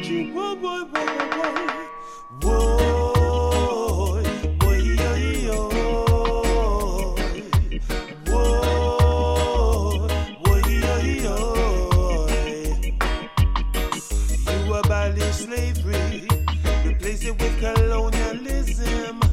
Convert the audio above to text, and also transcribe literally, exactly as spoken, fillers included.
Boy, boy, boy, boy, boy, boy, yo, yo, boy, boy, yo, yo. You abolish slavery, replace it with colonialism.